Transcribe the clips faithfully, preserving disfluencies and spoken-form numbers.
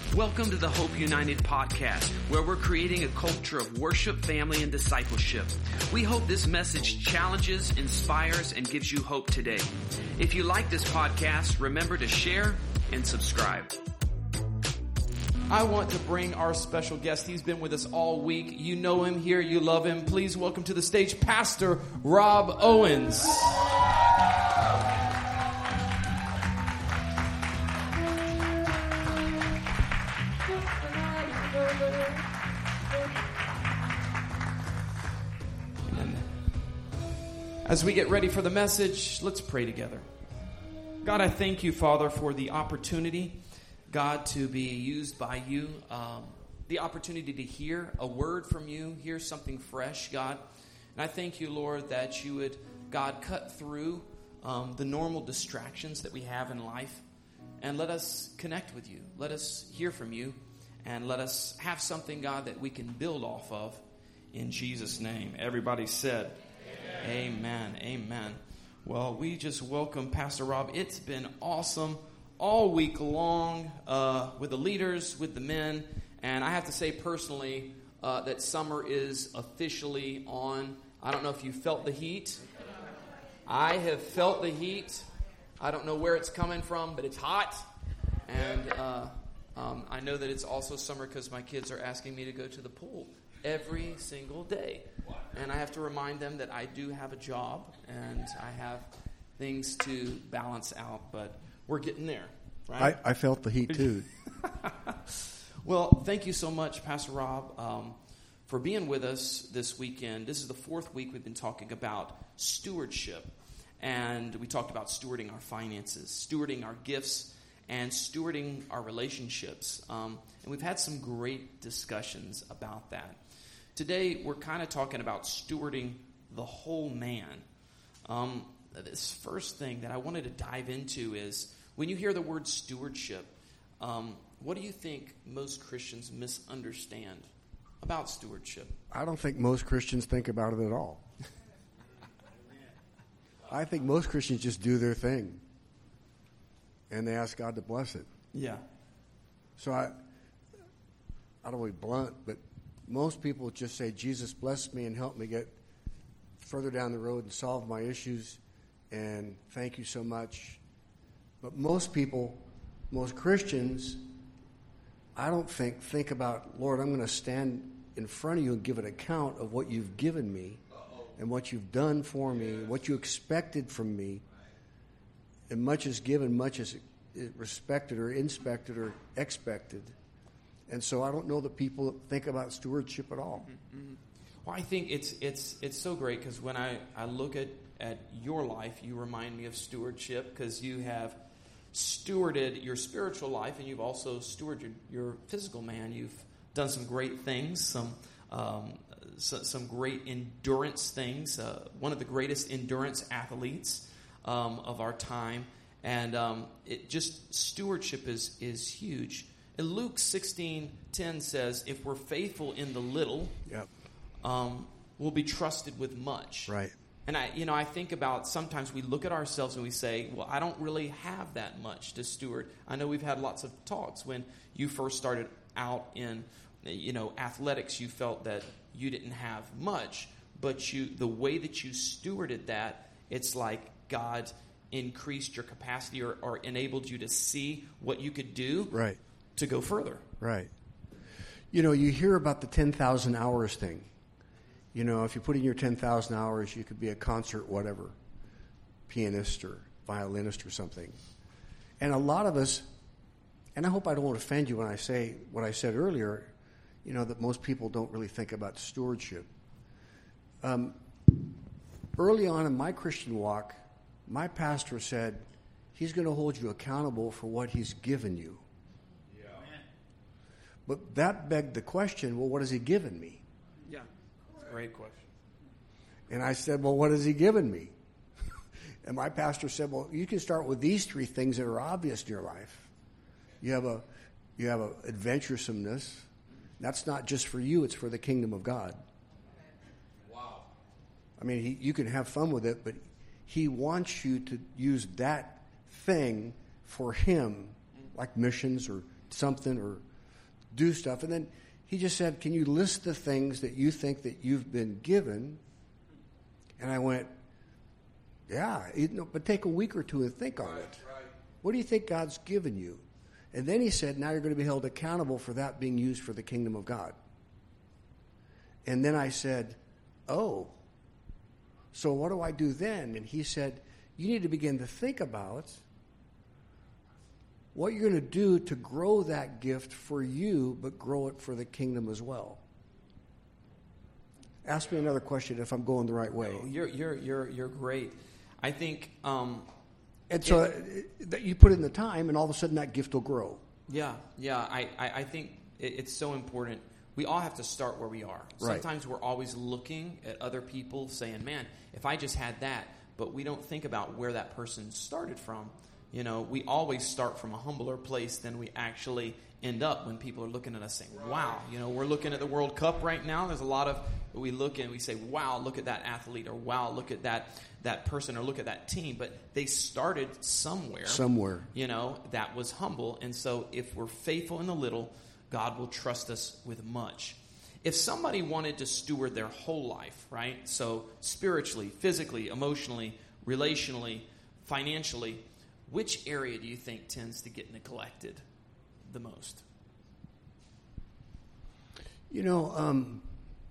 Welcome to the Hope United podcast, where we're creating a culture of worship, family, and discipleship. We hope this message challenges, inspires, and gives you hope today. If you like this podcast, remember to share and subscribe. I want to bring our special guest. He's been with us all week. You know him here. You love him. Please welcome to the stage, Pastor Rob Owens. As we get ready for the message, let's pray together. God, I thank you, Father, for the opportunity, God, to be used by you, um, the opportunity to hear a word from you, hear something fresh, God. And I thank you, Lord, that you would, God, cut through um, the normal distractions that we have in life and let us connect with you. Let us hear from you and let us have something, God, that we can build off of in Jesus' name. Everybody said, Amen. Amen. Well, we just welcome Pastor Rob. It's been awesome all week long uh, with the leaders, with the men. And I have to say personally uh, that summer is officially on. I don't know if you felt the heat. I have felt the heat. I don't know where it's coming from, but it's hot. And uh, um, I know that it's also summer because my kids are asking me to go to the pool every single day. And I have to remind them that I do have a job and I have things to balance out, but we're getting there, right? I, I felt the heat too. Well, thank you so much, Pastor Rob, um, for being with us this weekend. This is the fourth week we've been talking about stewardship, and we talked about stewarding our finances, stewarding our gifts, and stewarding our relationships. Um, and we've had some great discussions about that. Today, we're kind of talking about stewarding the whole man. Um, this first thing that I wanted to dive into is, when you hear the word stewardship, um, what do you think most Christians misunderstand about stewardship? I don't think most Christians think about it at all. I think most Christians just do their thing, and they ask God to bless it. Yeah. So I, I don't want to be blunt, but most people just say, Jesus, bless me and help me get further down the road and solve my issues, and thank you so much. But most people, most Christians, I don't think, think about, Lord, I'm going to stand in front of you and give an account of what you've given me and what you've done for me, what you expected from me. And much is given, much is respected or inspected or expected. And so I don't know that people think about stewardship at all. Mm-hmm. Well, I think it's it's it's so great because when I, I look at, at your life, you remind me of stewardship because you have stewarded your spiritual life and you've also stewarded your physical man. You've done some great things, some um, so, some great endurance things. Uh, one of the greatest endurance athletes um, of our time, and um, it just stewardship is is huge. And Luke sixteen ten says, if we're faithful in the little, yep. um, we'll be trusted with much. Right. And I, you know, I think about sometimes we look at ourselves and we say, well, I don't really have that much to steward. I know we've had lots of talks when you first started out in, you know, athletics. You felt that you didn't have much, but you, the way that you stewarded that, it's like God increased your capacity or, or enabled you to see what you could do. Right. To go further. Right. You know, you hear about the ten thousand hours thing. You know, if you put in your ten thousand hours, you could be a concert whatever, pianist or violinist or something. And a lot of us, and I hope I don't offend you when I say what I said earlier, you know, that most people don't really think about stewardship. Um, early on in my Christian walk, my pastor said, he's going to hold you accountable for what he's given you. But that begged the question, well, what has he given me? Yeah, that's a great question. And I said, well, what has he given me? And my pastor said, well, you can start with these three things that are obvious in your life. You have a you have a adventuresomeness. That's not just for you, it's for the kingdom of God. Wow. I mean, he, you can have fun with it, but he wants you to use that thing for him, like missions or something, or do stuff. And then he just said, can you list the things that you think that you've been given? And I went, yeah, you know, but take a week or two and think on Right, it. right. What do you think God's given you? And then he said, now you're going to be held accountable for that being used for the kingdom of God. And then I said, oh, so what do I do then? And he said, you need to begin to think about what you're going to do to grow that gift for you, but grow it for the kingdom as well. Ask me another question if I'm going the right way. You're you're you're you're great. I think. Um, and so it, that you put in the time, and all of a sudden that gift will grow. Yeah, yeah. I, I, I think it, it's so important. We all have to start where we are. Right. Sometimes we're always looking at other people saying, man, if I just had that, but we don't think about where that person started from. You know, we always start from a humbler place than we actually end up when people are looking at us saying, wow, you know, we're looking at the World Cup right now. There's a lot of, we look and we say, wow, look at that athlete, or wow, look at that that person, or look at that team. But they started somewhere. Somewhere. You know, that was humble. And so if we're faithful in the little, God will trust us with much. If somebody wanted to steward their whole life, right? So spiritually, physically, emotionally, relationally, financially, which area do you think tends to get neglected the most? You know, um,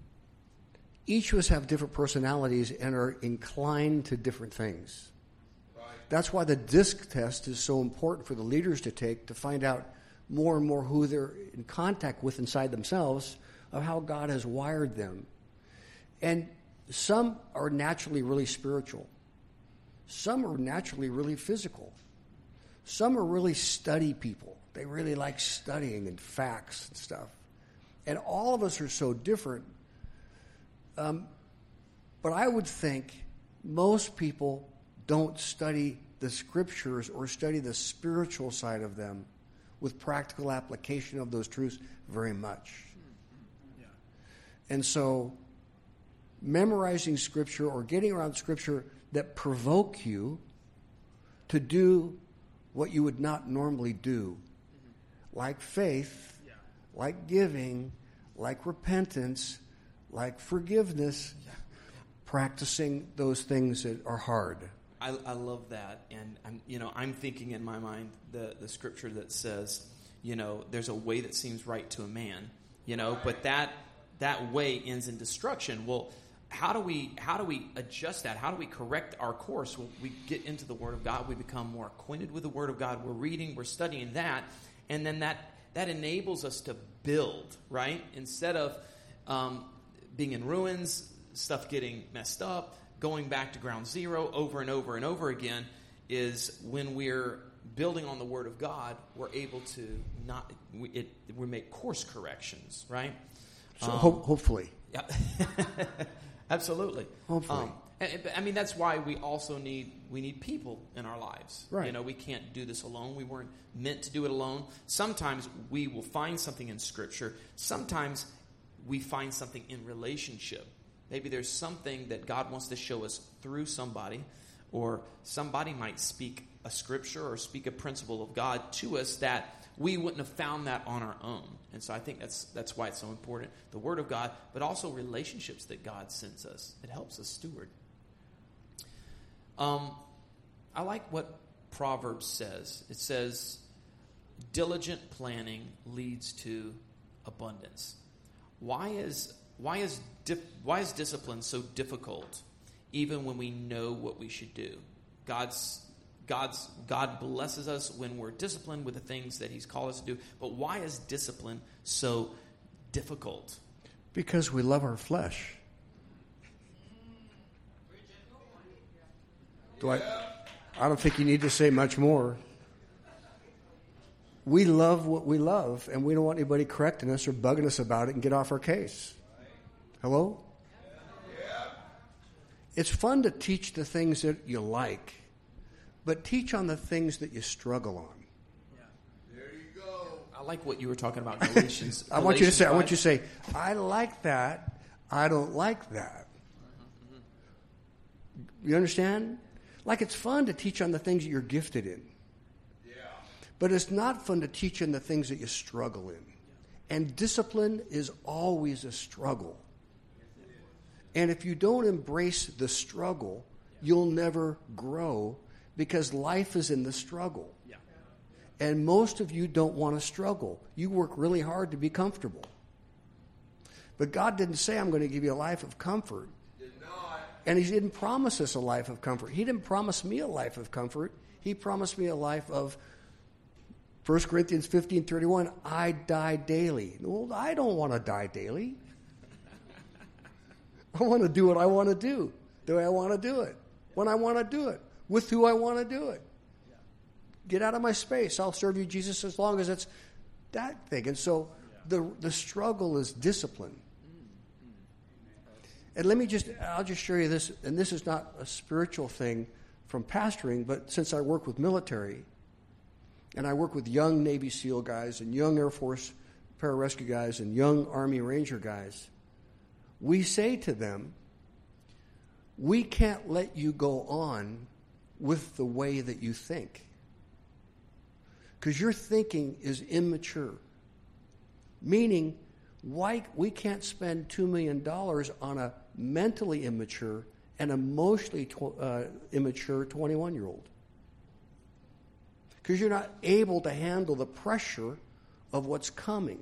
each of us have different personalities and are inclined to different things. Right. That's why the DISC test is so important for the leaders to take, to find out more and more who they're in contact with inside themselves, of how God has wired them. And some are naturally really spiritual. Some are naturally really physical. Some are really study people. They really like studying and facts and stuff. And all of us are so different. Um, but I would think most people don't study the scriptures or study the spiritual side of them with practical application of those truths very much. Yeah. And so memorizing scripture or getting around scripture that provoke you to do what you would not normally do, mm-hmm. like faith, Yeah. like giving, like repentance, like forgiveness, Yeah. practicing those things that are hard. I, I love that, and I'm, you know, I'm thinking in my mind the, the scripture that says, you know, there's a way that seems right to a man, you know, but that that way ends in destruction. Well, how do we how do we adjust that? How do we correct our course? Well, we get into the Word of God. We become more acquainted with the Word of God. We're reading, we're studying that, and then that that enables us to build, right? Instead of um, being in ruins, stuff getting messed up, going back to ground zero over and over and over again, is when we're building on the Word of God, we're able to not we, it, we make course corrections, right? So Um, ho- hopefully. Yeah, absolutely. Hopefully. Um, and, and, I mean, that's why we also need we need people in our lives. Right. You know, we can't do this alone. We weren't meant to do it alone. Sometimes we will find something in Scripture. Sometimes we find something in relationship. Maybe there's something that God wants to show us through somebody, or somebody might speak a scripture or speak a principle of God to us that we wouldn't have found that on our own. And so I think that's that's why it's so important. The Word of God, but also relationships that God sends us. It helps us steward. Um, I like what Proverbs says. It says, diligent planning leads to abundance. Why is why is dif- why is discipline so difficult, even when we know what we should do? God's God's God blesses us when we're disciplined with the things that He's called us to do. But why is discipline so difficult? Because we love our flesh. Do I? I don't think you need to say much more. We love what we love, and we don't want anybody correcting us or bugging us about it and get off our case. Hello? It's fun to teach the things that you like, but teach on the things that you struggle on. There you go. I like what you were talking about, Galatians. I want you to say, I Galatians want you to say, I like that. I don't like that. You understand? Like, it's fun to teach on the things that you're gifted in. Yeah. But it's not fun to teach in the things that you struggle in. And discipline is always a struggle. And if you don't embrace the struggle, you'll never grow because life is in the struggle. Yeah. And most of you don't want to struggle. You work really hard to be comfortable. But God didn't say, I'm going to give you a life of comfort. Did not. And He didn't promise us a life of comfort. He didn't promise me a life of comfort. He promised me a life of, First Corinthians fifteen thirty-one, I die daily. Well, I don't want to die daily. I want to do what I want to do, the way I want to do it, when I want to do it, with who I want to do it. Get out of my space. I'll serve you, Jesus, as long as it's that thing. And so the the struggle is discipline. And let me just, I'll just show you this, and this is not a spiritual thing from pastoring, but since I work with military, and I work with young Navy SEAL guys and young Air Force pararescue guys and young Army Ranger guys, we say to them, we can't let you go on with the way that you think. Because your thinking is immature. Meaning, why we can't spend two million dollars on a mentally immature and emotionally tw- uh, immature twenty-one-year-old. Because you're not able to handle the pressure of what's coming.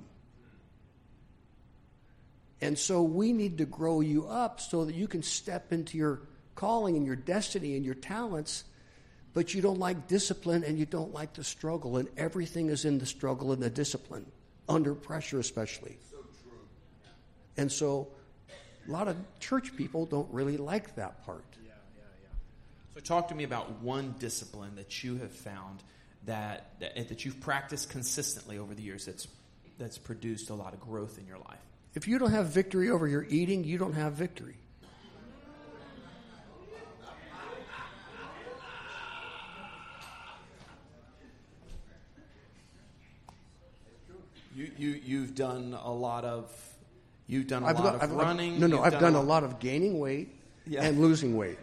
And so we need to grow you up so that you can step into your calling and your destiny and your talents, but you don't like discipline and you don't like the struggle, and everything is in the struggle and the discipline, under pressure especially. So true. And so a lot of church people don't really like that part. Yeah, yeah, yeah. So talk to me about one discipline that you have found that that, that you've practiced consistently over the years that's that's produced a lot of growth in your life. If you don't have victory over your eating, you don't have victory. You you you've done a lot of you've done a I've lot got- of I've- running. No, no, You've I've done a lot of gaining weight Yeah. and losing weight.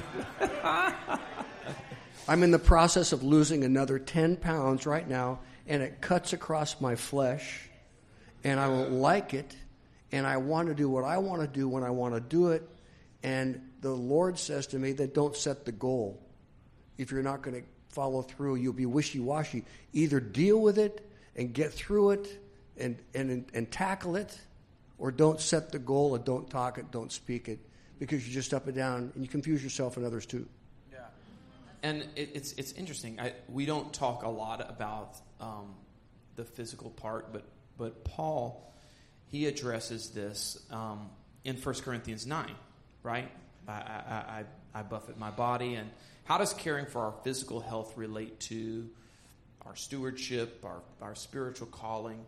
I'm in the process of losing another ten pounds right now, and it cuts across my flesh, and I don't like it, and I want to do what I want to do when I want to do it, and the Lord says to me that don't set the goal. If you're not going to follow through, you'll be wishy-washy. Either deal with it and get through it and, and, and tackle it, or don't set the goal and don't talk it, don't speak it, because you're just up and down, and you confuse yourself and others too. And it, it's it's interesting. I, we don't talk a lot about um, the physical part, but but Paul, he addresses this um, in First Corinthians nine, right? I, I, I, I buffet my body. And how does caring for our physical health relate to our stewardship, our, our spiritual calling?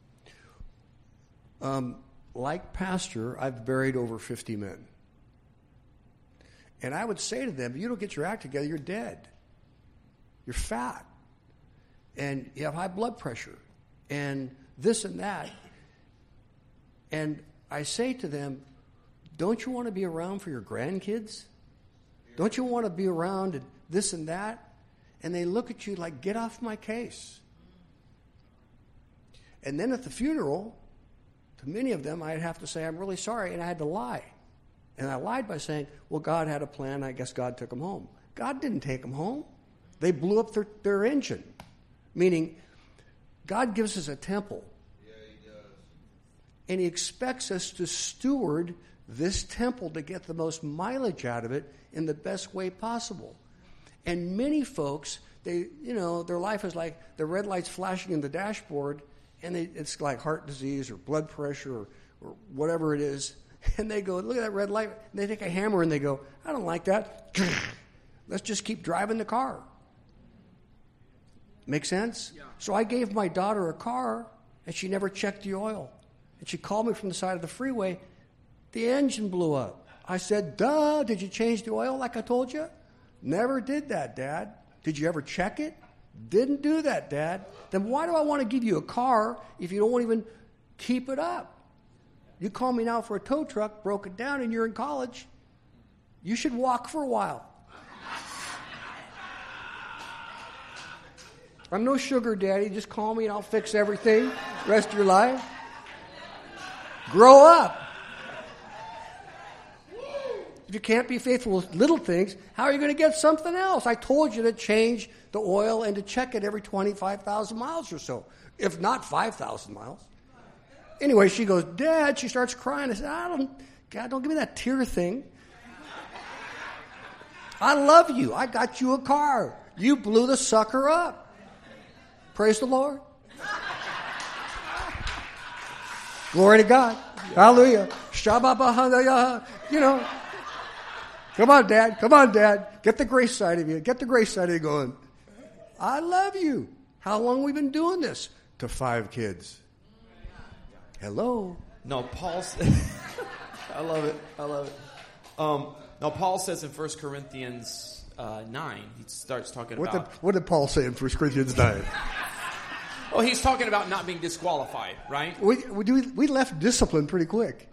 Um, like pastor, I've buried over fifty men. And I would say to them, if you don't get your act together, you're dead. You're fat. And you have high blood pressure. And this and that. And I say to them, don't you want to be around for your grandkids? Don't you want to be around and this and that? And they look at you like, get off my case. And then at the funeral, to many of them, I'd have to say, I'm really sorry, and I had to lie. And I lied by saying, well, God had a plan. I guess God took them home. God didn't take them home. They blew up their, their engine. Meaning, God gives us a temple. Yeah, he does. And he expects us to steward this temple to get the most mileage out of it in the best way possible. And many folks, they, you know, their life is like the red lights flashing in the dashboard, and they, it's like heart disease or blood pressure or, or whatever it is. And they go, look at that red light. And they take a hammer and they go, I don't like that. Let's just keep driving the car. Make sense? Yeah. So I gave my daughter a car, and she never checked the oil. And she called me from the side of the freeway. The engine blew up. I said, duh, did you change the oil like I told you? Never did that, Dad. Did you ever check it? Didn't do that, Dad. Then why do I want to give you a car if you don't even keep it up? You call me now for a tow truck, broke it down, and you're in college. You should walk for a while. I'm no sugar daddy. Just call me and I'll fix everything the rest of your life. Grow up. If you can't be faithful with little things, how are you going to get something else? I told you to change the oil and to check it every twenty-five thousand miles or so, if not five thousand miles. Anyway, she goes, Dad, she starts crying. I said, I don't, God, don't give me that tear thing. I love you. I got you a car. You blew the sucker up. Praise the Lord. Glory to God. Hallelujah. Shabbat. You know. Come on, Dad. Come on, Dad. Get the grace side of you. Get the grace side of you going. I love you. How long have we been doing this? To five kids. Hello. No, Paul. I love it. I love it. Um, now, Paul says in First Corinthians uh, nine, he starts talking what about. Did, what did Paul say in First Corinthians nine? Well, he's talking about not being disqualified, right? We we we left discipline pretty quick.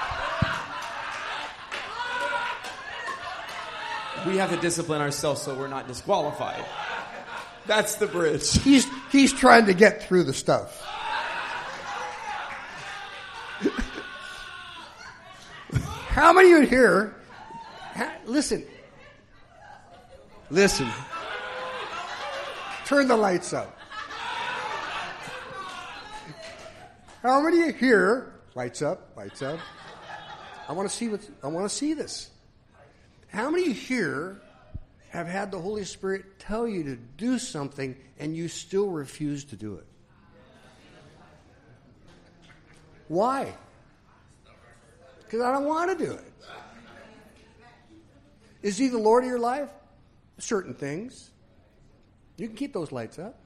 We have to discipline ourselves so we're not disqualified. That's the bridge. He's he's trying to get through the stuff. How many of you here? Ha, listen. Listen. Turn the lights up. How many of you here? Lights up. Lights up. I want to see what. I want to see this. How many of you here have had the Holy Spirit tell you to do something and you still refuse to do it? Why? Because I don't want to do it. Is he the Lord of your life? Certain things. You can keep those lights up.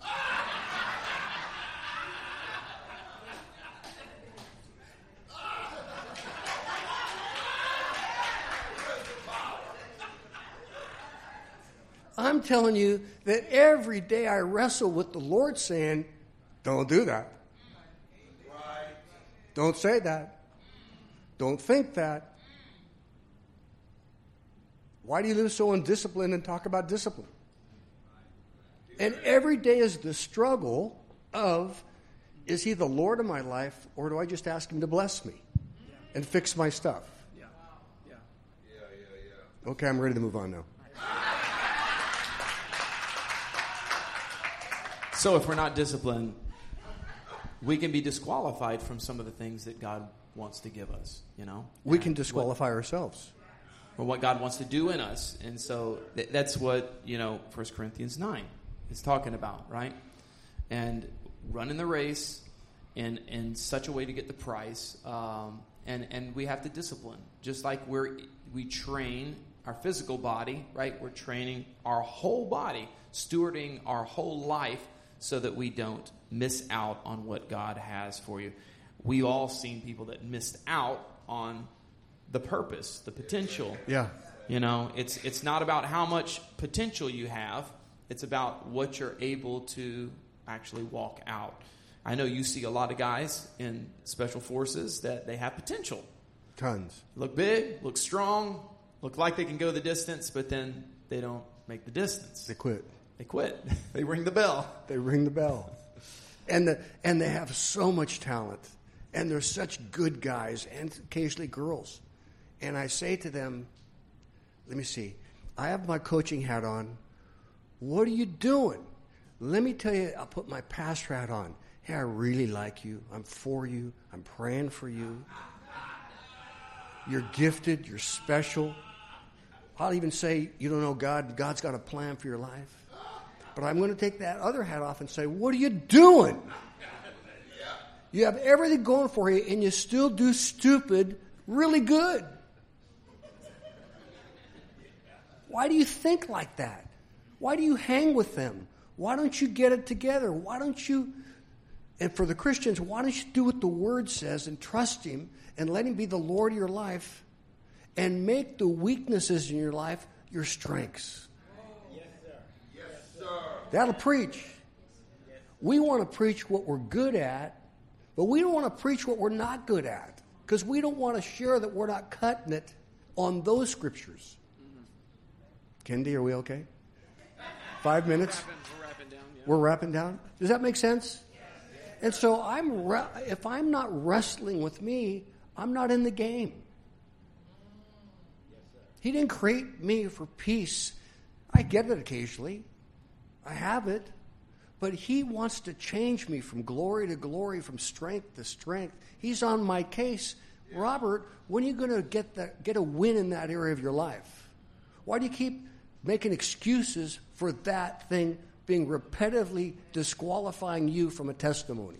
I'm telling you that every day I wrestle with the Lord saying, don't do that. Right. Don't say that. Don't think that. Why do you live so undisciplined and talk about discipline? And every day is the struggle of, is he the Lord of my life, or do I just ask him to bless me and fix my stuff? Yeah. Yeah. Yeah, yeah, yeah. Okay, I'm ready to move on now. So if we're not disciplined, we can be disqualified from some of the things that God wants to give us, you know? We And can disqualify what, ourselves. or what God wants to do in us. And so th- that's what, you know, First Corinthians nine is talking about, right? And running the race in in such a way to get the prize. Um, and, and we have to discipline. Just like we're we train our physical body, right? We're training our whole body, stewarding our whole life so that we don't miss out on what God has for you. We've all seen people that missed out on the purpose, the potential. Yeah. You know, it's it's not about how much potential you have. It's about what you're able to actually walk out. I know you see a lot of guys in special forces that they have potential. Tons. Look big, look strong, look like they can go the distance, but then they don't make the distance. They quit. They quit. They ring the bell. They ring the bell. And the, and they have so much talent. And they're such good guys and occasionally girls. And I say to them, let me see, I have my coaching hat on. What are you doing? Let me tell you, I'll put my pastor hat on. Hey, I really like you. I'm for you. I'm praying for you. You're gifted. You're special. I'll even say, you don't know God. God's got a plan for your life. But I'm going to take that other hat off and say, what are you doing? You have everything going for you, and you still do stupid really good. Why do you think like that? Why do you hang with them? Why don't you get it together? Why don't you, and for the Christians, why don't you do what the Word says and trust Him and let Him be the Lord of your life and make the weaknesses in your life your strengths? That'll preach. We want to preach what we're good at, but we don't want to preach what we're not good at because we don't want to share that we're not cutting it on those scriptures. Mm-hmm. Kendi, are we okay? Five minutes? We're wrapping down. Yeah. We're wrapping down? Does that make sense? And so I'm re- if I'm not wrestling with me, I'm not in the game. He didn't create me for peace. I get it occasionally. I have it. But he wants to change me from glory to glory, from strength to strength. He's on my case. Yeah. Robert, when are you going to get that, get a win in that area of your life? Why do you keep making excuses for that thing being repetitively disqualifying you from a testimony?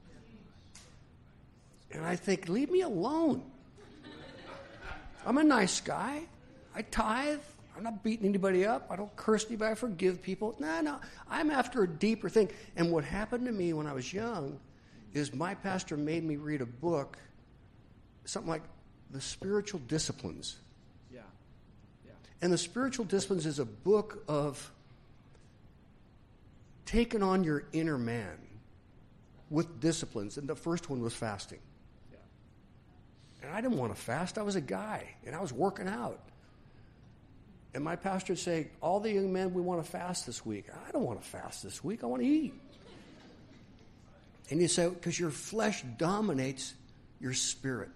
And I think, leave me alone. I'm a nice guy. I tithe. I'm not beating anybody up. I don't curse anybody. I forgive people. No, no. I'm after a deeper thing. And what happened to me when I was young is my pastor made me read a book, something like The Spiritual Disciplines. Yeah. Yeah. And The Spiritual Disciplines is a book of taking on your inner man with disciplines. And the first one was fasting. Yeah. And I didn't want to fast. I was a guy, and I was working out. And my pastor would say, all the young men, we want to fast this week. I don't want to fast this week. I want to eat. And you say, because your flesh dominates your spirit.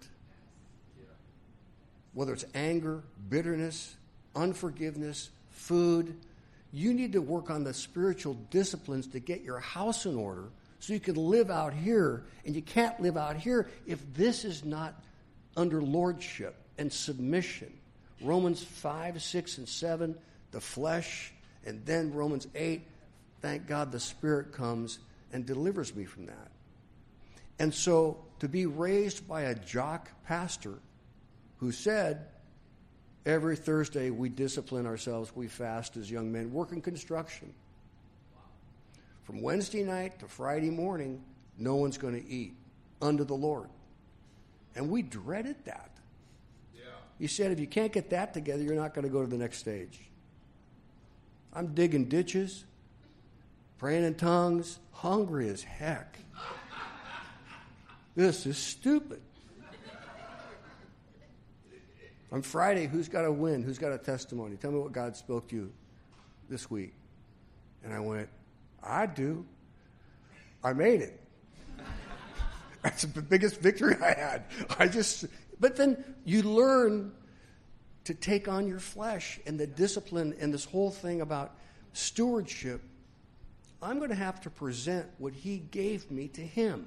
Whether it's anger, bitterness, unforgiveness, food, you need to work on the spiritual disciplines to get your house in order so you can live out here. And you can't live out here if this is not under lordship and submission. Romans five, six, and seven, the flesh, and then Romans eight, thank God the Spirit comes and delivers me from that. And so to be raised by a jock pastor who said, every Thursday we discipline ourselves, we fast as young men, work in construction. From Wednesday night to Friday morning, no one's going to eat under the Lord. And we dreaded that. He said, if you can't get that together, you're not going to go to the next stage. I'm digging ditches, praying in tongues, hungry as heck. This is stupid. On Friday, who's got a win? Who's got a testimony? Tell me what God spoke to you this week. And I went, I do. I made it. That's the biggest victory I had. I just... But then you learn to take on your flesh and the discipline and this whole thing about stewardship. I'm going to have to present what he gave me to him.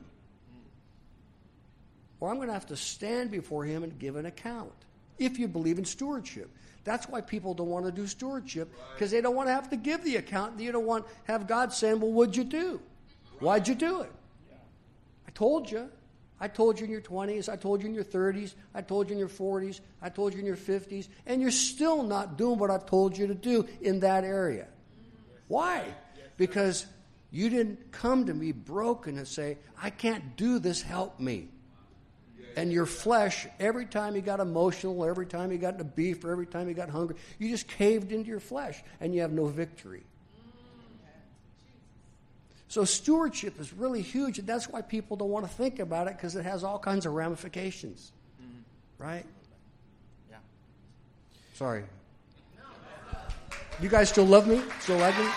Or I'm going to have to stand before him and give an account, if you believe in stewardship. That's why people don't want to do stewardship, because they don't want to have to give the account. You don't want to have God saying, well, what'd you do? Why'd you do it? I told you. I told you in your twenties, I told you in your thirties, I told you in your forties, I told you in your fifties, and you're still not doing what I've told you to do in that area. Why? Because you didn't come to me broken and say, I can't do this, help me. And your flesh, every time you got emotional, every time you got into beef, or every time you got hungry, you just caved into your flesh, and you have no victory. So stewardship is really huge, and that's why people don't want to think about it, because it has all kinds of ramifications. Mm-hmm. Right? Yeah. Sorry. You guys still love me? Still like me?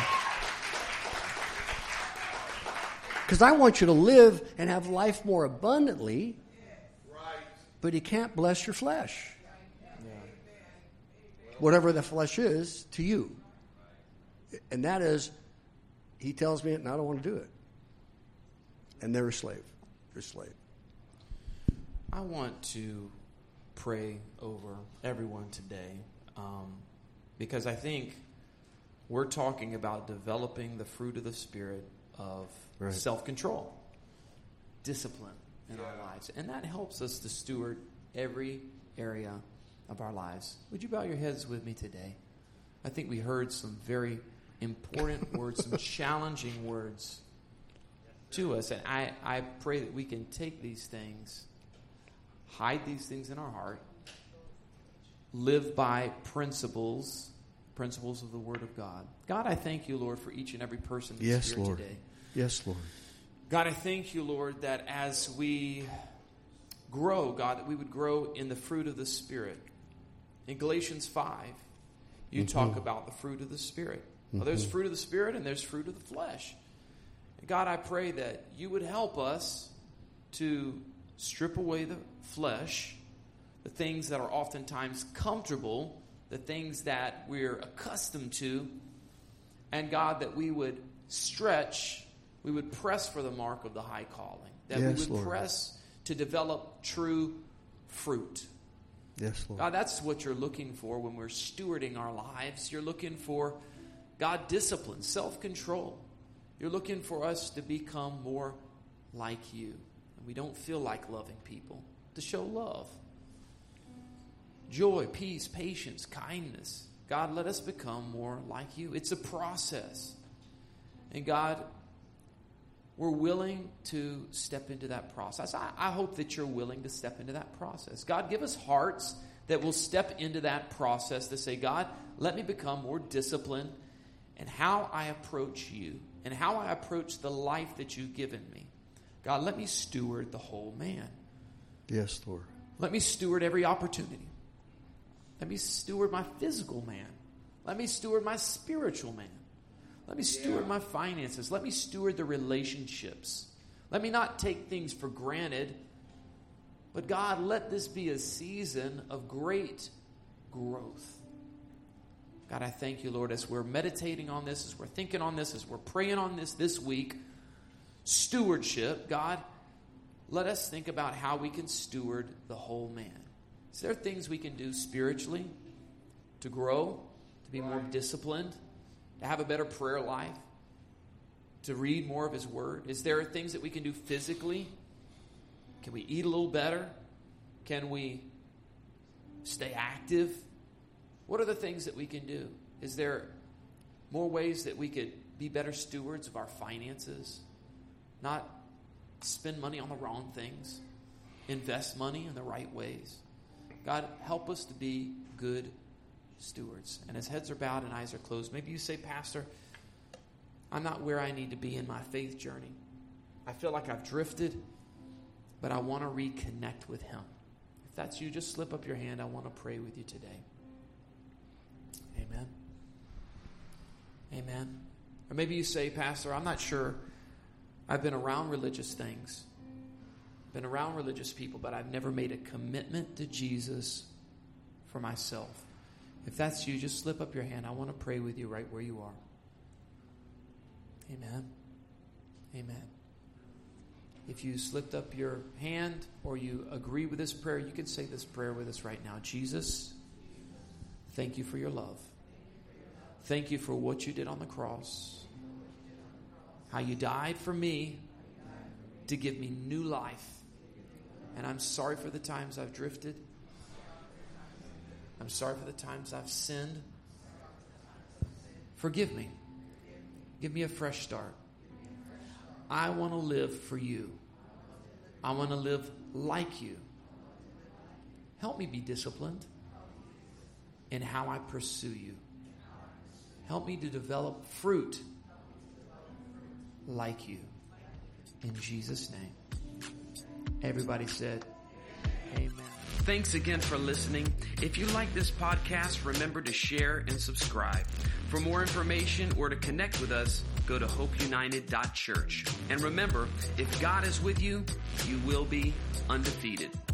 Because I want you to live and have life more abundantly, but you can't bless your flesh. Yeah. Whatever the flesh is to you. And that is... He tells me it, and I don't want to do it. And they're a slave. They're a slave. I want to pray over everyone today, um, because I think we're talking about developing the fruit of the Spirit of right. self-control, discipline in yeah. our lives. And that helps us to steward every area of our lives. Would you bow your heads with me today? I think we heard some very important words, some challenging words to us. And I, I pray that we can take these things, hide these things in our heart, live by principles, principles of the Word of God. God, I thank you, Lord, for each and every person that's yes, here Lord. today. Yes, Lord. God, I thank you, Lord, that as we grow, God, that we would grow in the fruit of the Spirit. In Galatians five, you mm-hmm. talk about the fruit of the Spirit. Well, there's fruit of the Spirit and there's fruit of the flesh. And God, I pray that you would help us to strip away the flesh, the things that are oftentimes comfortable, the things that we're accustomed to, and God, that we would stretch, we would press for the mark of the high calling, that Yes, we would Lord. press to develop true fruit. Yes, Lord. God, that's what you're looking for when we're stewarding our lives. You're looking for, God, discipline, self-control. You're looking for us to become more like you. And we don't feel like loving people, to show love. Joy, peace, patience, kindness. God, let us become more like you. It's a process. And God, we're willing to step into that process. I, I hope that you're willing to step into that process. God, give us hearts that will step into that process to say, God, let me become more disciplined in how I approach you and how I approach the life that you've given me. God, let me steward the whole man. Yes, Lord. Let me steward every opportunity. Let me steward my physical man. Let me steward my spiritual man. Let me steward Yeah. my finances. Let me steward the relationships. Let me not take things for granted. But God, let this be a season of great growth. God, I thank you, Lord, as we're meditating on this, as we're thinking on this, as we're praying on this this week. Stewardship, God, let us think about how we can steward the whole man. Is there things we can do spiritually to grow, to be more disciplined, to have a better prayer life, to read more of his word? Is there things that we can do physically? Can we eat a little better? Can we stay active? What are the things that we can do? Is there more ways that we could be better stewards of our finances? Not spend money on the wrong things. Invest money in the right ways. God, help us to be good stewards. And as heads are bowed and eyes are closed, maybe you say, Pastor, I'm not where I need to be in my faith journey. I feel like I've drifted, but I want to reconnect with him. If that's you, just slip up your hand. I want to pray with you today. Amen. Amen. Or maybe you say, Pastor, I'm not sure. I've been around religious things, been around religious people, but I've never made a commitment to Jesus for myself. If that's you, just slip up your hand. I want to pray with you right where you are. Amen. Amen. If you slipped up your hand or you agree with this prayer, you can say this prayer with us right now. Jesus, thank you for your love. Thank you for what you did on the cross. How you died for me to give me new life. And I'm sorry for the times I've drifted. I'm sorry for the times I've sinned. Forgive me. Give me a fresh start. I want to live for you. I want to live like you. Help me be disciplined in how I pursue you. Help me to develop fruit like you. In Jesus' name. Everybody said, amen. Thanks again for listening. If you like this podcast, remember to share and subscribe. For more information or to connect with us, go to hope united dot church. And remember, if God is with you, you will be undefeated.